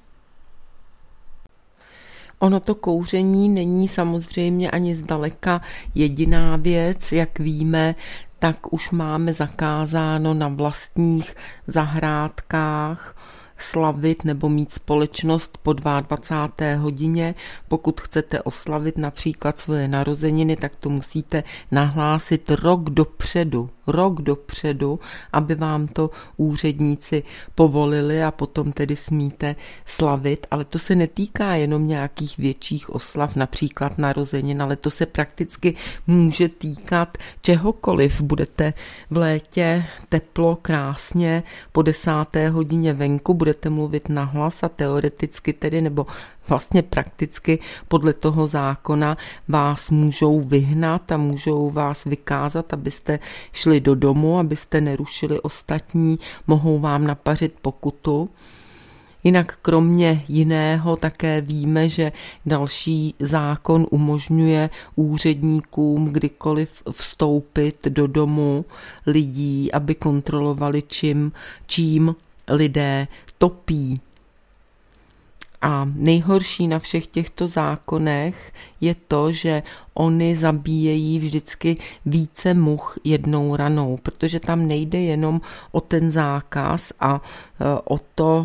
Ono to kouření není samozřejmě ani zdaleka jediná věc, jak víme, tak už máme zakázáno na vlastních zahrádkách slavit nebo mít společnost po 22. hodině. Pokud chcete oslavit například svoje narozeniny, tak to musíte nahlásit rok dopředu, aby vám to úředníci povolili a potom tedy smíte slavit. Ale to se netýká jenom nějakých větších oslav, například narozenin, ale to se prakticky může týkat čehokoliv. Budete v létě teplo, krásně, po 10. hodině venku, budete mluvit nahlas a teoreticky tedy, nebo vlastně prakticky podle toho zákona vás můžou vyhnat a můžou vás vykázat, abyste šli do domu, abyste nerušili ostatní, mohou vám napařit pokutu. Jinak kromě jiného také víme, že další zákon umožňuje úředníkům kdykoliv vstoupit do domu lidí, aby kontrolovali, čím lidé topí. A nejhorší na všech těchto zákonech je to, že oni zabíjejí vždycky více much jednou ranou, protože tam nejde jenom o ten zákaz a o to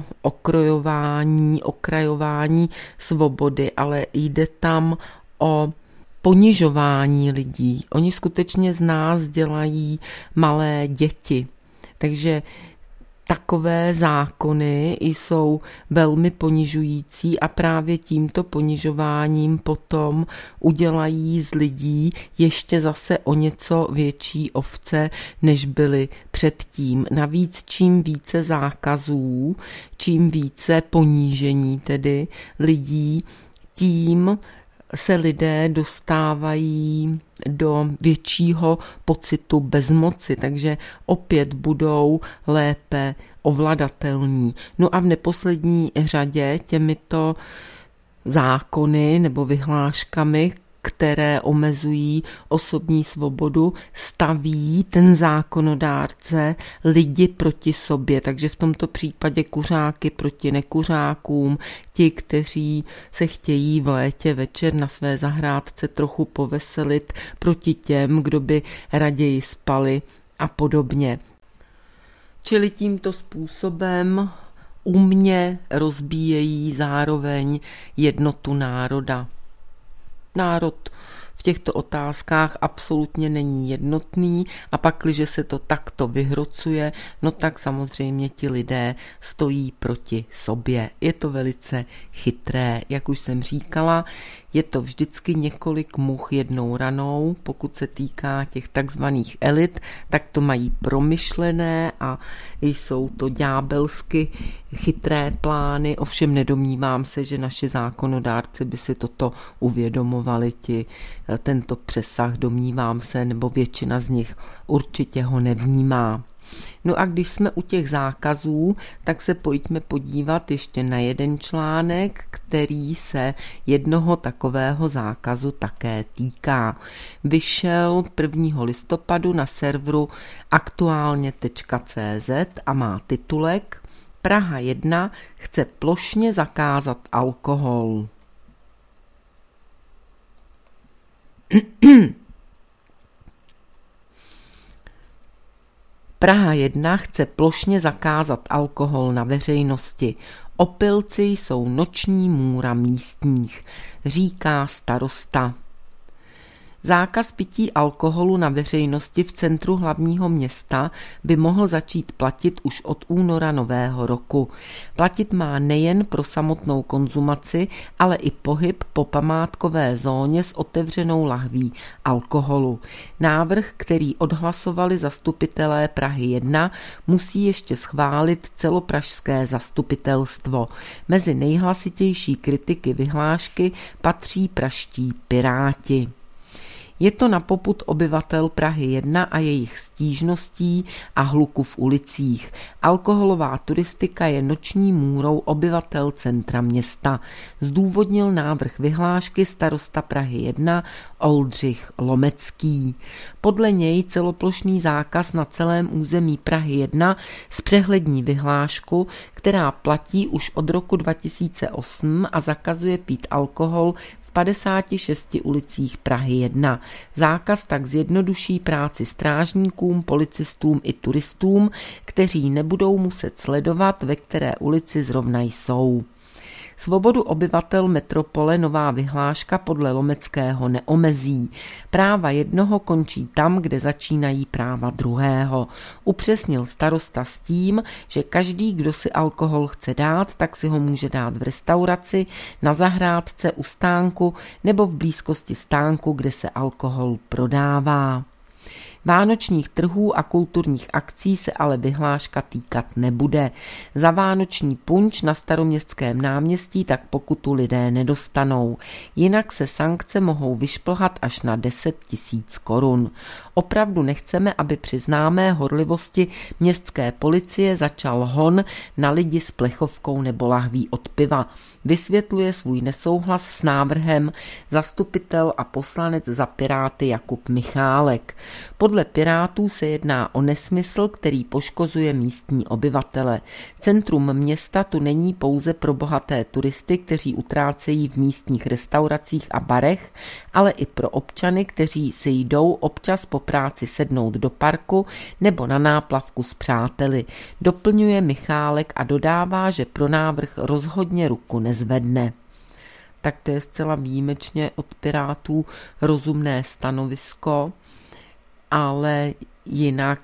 okrajování svobody, ale jde tam o ponižování lidí. Oni skutečně z nás dělají malé děti. Takže takové zákony jsou velmi ponižující a právě tímto ponižováním potom udělají z lidí ještě zase o něco větší ovce, než byly předtím. Navíc čím více zákazů, čím více ponížení tedy lidí, tím se lidé dostávají do většího pocitu bezmoci, takže opět budou lépe ovladatelní. No a v neposlední řadě těmito zákony nebo vyhláškami, které omezují osobní svobodu, staví ten zákonodárce lidi proti sobě. Takže v tomto případě kuřáky proti nekuřákům, ti, kteří se chtějí v létě večer na své zahrádce trochu poveselit, proti těm, kdo by raději spali a podobně. Čili tímto způsobem umně rozbíjejí zároveň jednotu národa. Národ v těchto otázkách absolutně není jednotný a pakliže se to takto vyhrocuje, no tak samozřejmě ti lidé stojí proti sobě. Je to velice chytré, jak už jsem říkala, je to vždycky několik much jednou ranou, pokud se týká těch takzvaných elit, tak to mají promyšlené a jsou to ďábelsky chytré plány, ovšem nedomnívám se, že naši zákonodárci by si toto uvědomovali, tento přesah, domnívám se, nebo většina z nich určitě ho nevnímá. No a když jsme u těch zákazů, tak se pojďme podívat ještě na jeden článek, který se jednoho takového zákazu také týká. Vyšel 1. listopadu na serveru aktuálně.cz a má titulek Praha 1 chce plošně zakázat alkohol. Praha 1 chce plošně zakázat alkohol na veřejnosti. Opilci jsou noční můra místních, říká starosta. Zákaz pití alkoholu na veřejnosti v centru hlavního města by mohl začít platit už od února nového roku. Platit má nejen pro samotnou konzumaci, ale i pohyb po památkové zóně s otevřenou lahví alkoholu. Návrh, který odhlasovali zastupitelé Prahy 1, musí ještě schválit celopražské zastupitelstvo. Mezi nejhlasitější kritiky vyhlášky patří pražští Piráti. Je to na popud obyvatel Prahy 1 a jejich stížností a hluku v ulicích. Alkoholová turistika je noční můrou obyvatel centra města. Zdůvodnil návrh vyhlášky starosta Prahy 1 Oldřich Lomecký. Podle něj celoplošný zákaz na celém území Prahy 1 zpřehlední vyhlášku, která platí už od roku 2008 a zakazuje pít alkohol v 56 ulicích Prahy 1. Zákaz tak zjednoduší práci strážníkům, policistům i turistům, kteří nebudou muset sledovat, ve které ulici zrovna jsou. Svobodu obyvatel metropole nová vyhláška podle Lomeckého neomezí. Práva jednoho končí tam, kde začínají práva druhého. Upřesnil starosta s tím, že každý, kdo si alkohol chce dát, tak si ho může dát v restauraci, na zahrádce, u stánku nebo v blízkosti stánku, kde se alkohol prodává. Vánočních trhů a kulturních akcí se ale vyhláška týkat nebude. Za vánoční punč na Staroměstském náměstí tak pokutu lidé nedostanou. Jinak se sankce mohou vyšplhat až na 10 000 korun. Opravdu nechceme, aby při známé horlivosti městské policie začal hon na lidi s plechovkou nebo lahví od piva. Vysvětluje svůj nesouhlas s návrhem zastupitel a poslanec za Piráty Jakub Michálek. Podle Pirátů se jedná o nesmysl, který poškozuje místní obyvatele. Centrum města tu není pouze pro bohaté turisty, kteří utrácejí v místních restauracích a barech, ale i pro občany, kteří si jdou občas po práci sednout do parku nebo na náplavku s přáteli. Doplňuje Michálek a dodává, že pro návrh rozhodně ruku nezvedne. Tak to je zcela výjimečně od Pirátů rozumné stanovisko, ale jinak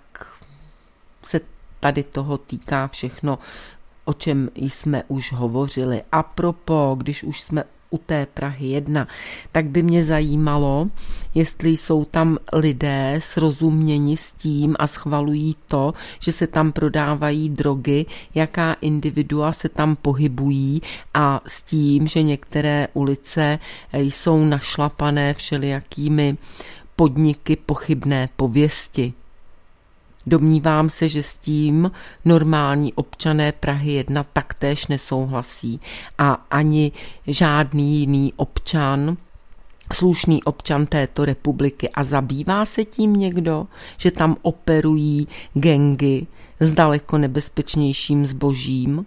se tady toho týká všechno, o čem jsme už hovořili. A propos, když už jsme u té Prahy 1, tak by mě zajímalo, jestli jsou tam lidé srozuměni s tím a schvalují to, že se tam prodávají drogy, jaká individua se tam pohybují a s tím, že některé ulice jsou našlapané všelijakými podniky pochybné pověsti. Domnívám se, že s tím normální občané Prahy 1 taktéž nesouhlasí a ani žádný jiný občan, slušný občan této republiky. A zabývá se tím někdo, že tam operují gangy s daleko nebezpečnějším zbožím,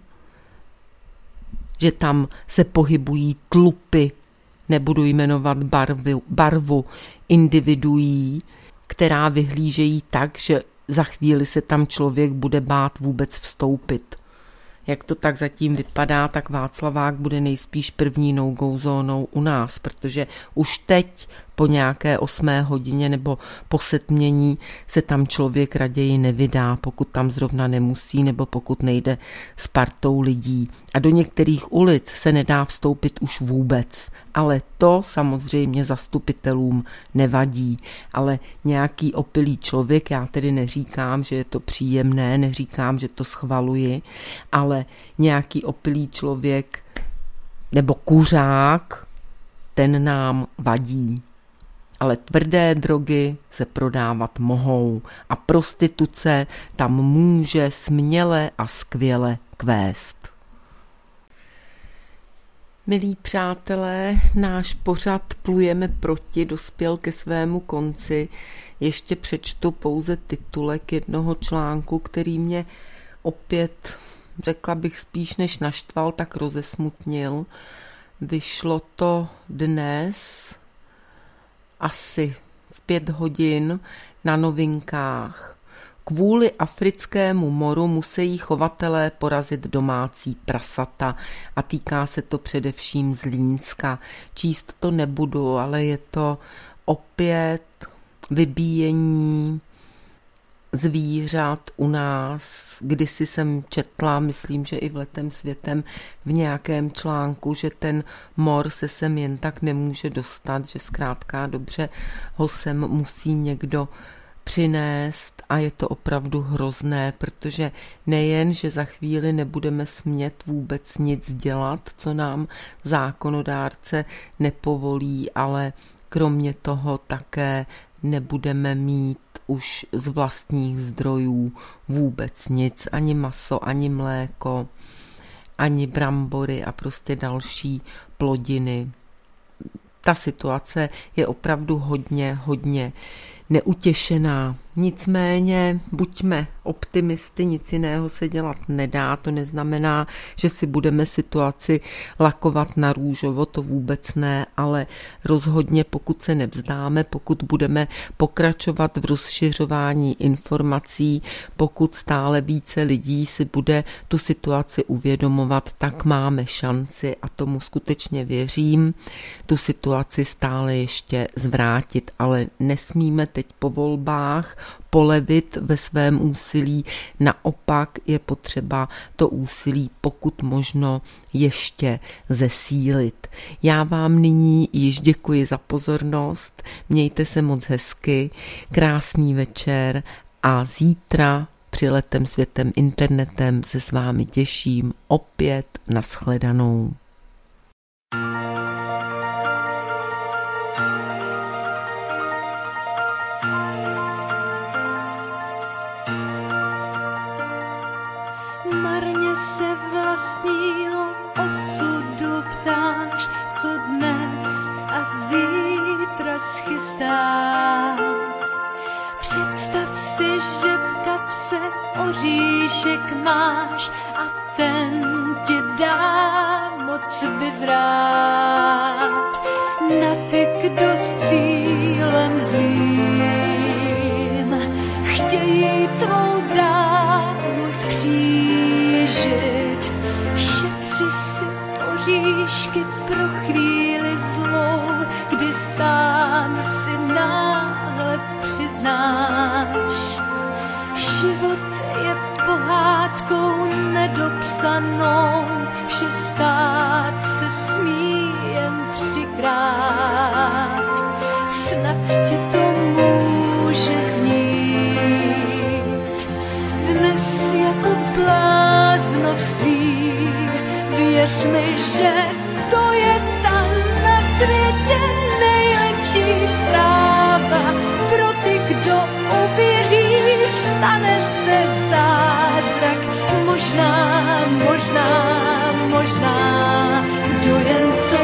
že tam se pohybují tlupy, nebudu jmenovat barvu individuí, která vyhlížejí tak, že za chvíli se tam člověk bude bát vůbec vstoupit. Jak to tak zatím vypadá, tak Václavák bude nejspíš první no-go zónou u nás, protože už teď po nějaké 8. hodině nebo po setmění se tam člověk raději nevydá, pokud tam zrovna nemusí nebo pokud nejde s partou lidí. A do některých ulic se nedá vstoupit už vůbec, ale to samozřejmě zastupitelům nevadí. Ale nějaký opilý člověk, já tedy neříkám, že je to příjemné, neříkám, že to schvaluji, ale nějaký opilý člověk nebo kuřák, ten nám vadí. Ale tvrdé drogy se prodávat mohou a prostituce tam může směle a skvěle kvést. Milí přátelé, náš pořad Plujeme proti dospěl ke svému konci. Ještě přečtu pouze titulek jednoho článku, který mě opět, řekla bych spíš než naštval, tak rozesmutnil. Vyšlo to dnes asi v 5 hodin na Novinkách. Kvůli africkému moru musí chovatelé porazit domácí prasata a týká se to především Zlínska. Číst to nebudu, ale je to opět vybíjení zvířat u nás. Kdysi jsem četla, myslím, že i v Letem světem v nějakém článku, že ten mor se sem jen tak nemůže dostat, že zkrátka dobře ho sem musí někdo přinést a je to opravdu hrozné, protože nejen, že za chvíli nebudeme smět vůbec nic dělat, co nám zákonodárce nepovolí, ale kromě toho také nebudeme mít už z vlastních zdrojů vůbec nic, ani maso, ani mléko, ani brambory a prostě další plodiny. Ta situace je opravdu hodně neutěšená. Nicméně buďme optimisty, nic jiného se dělat nedá, to neznamená, že si budeme situaci lakovat na růžovo, to vůbec ne, ale rozhodně pokud se nevzdáme, pokud budeme pokračovat v rozšiřování informací, pokud stále více lidí si bude tu situaci uvědomovat, tak máme šanci a tomu skutečně věřím, tu situaci stále ještě zvrátit, ale nesmíme teď po volbách polevit ve svém úsilí, naopak je potřeba to úsilí pokud možno ještě zesílit. Já vám nyní již děkuji za pozornost, mějte se moc hezky, krásný večer a zítra při Letem světem internetem se s vámi těším opět nashledanou. Marně se vlastního osudu ptáš, co dnes a zítra schystá. Představ si, že v kapse oříšek máš a ten ti dá moc vyzrát. Na ty, kdo s cílem zlým chtějí tvou dráhu skřížit. Šetři si oříšky pro chvíli zlou, kdy sám si náhle přiznáš. Život je pohádkou nedopsanou, že stát se smí jen 3krát. Snad tě to může znít dnes jako bláznovství. Věř mi, že to je tam na světě nejlepší zpráva. Pro ty, kdo uvěří, stane se zázrak. Možná, kdo jen to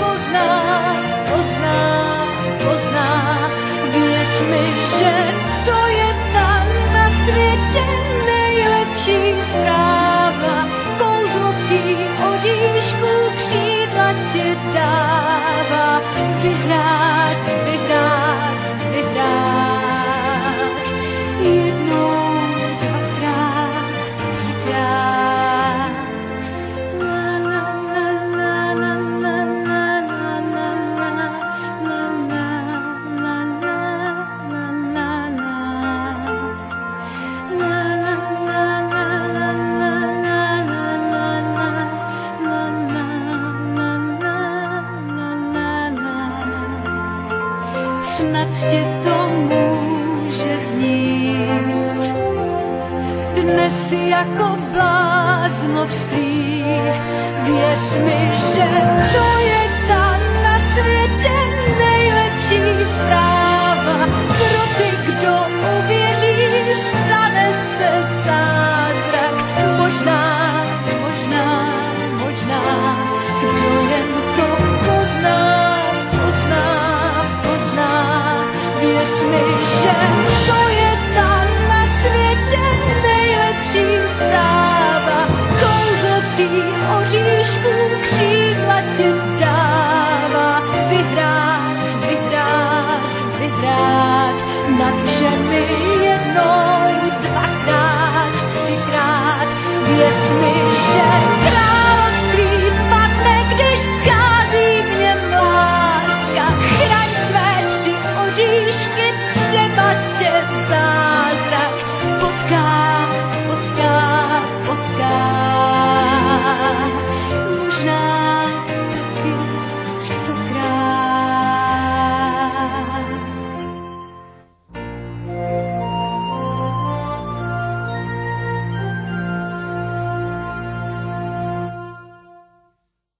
pozná. Věř mi, že to je tam na světě nejlepší zpráva. Kouzlo 3 oříšků křídla ti dává. Vyhrát. Jednou, 2krát, 3krát. La la la la la la la la la la la la snad tě to může znít dnes jako bláznovství. Věř mi, že to je ta na světě nejlepší zpráva. Pro ty, kdo uvěří, stane se zázrak. Možná, kdo jen to pozná. Věř mi, že to je ta na světě nejlepší zpráva. Kouzlo 3 oříšků křídla ti dává. Vyhrát nad všemi jednou, 2krát, 3krát. Věř mi, že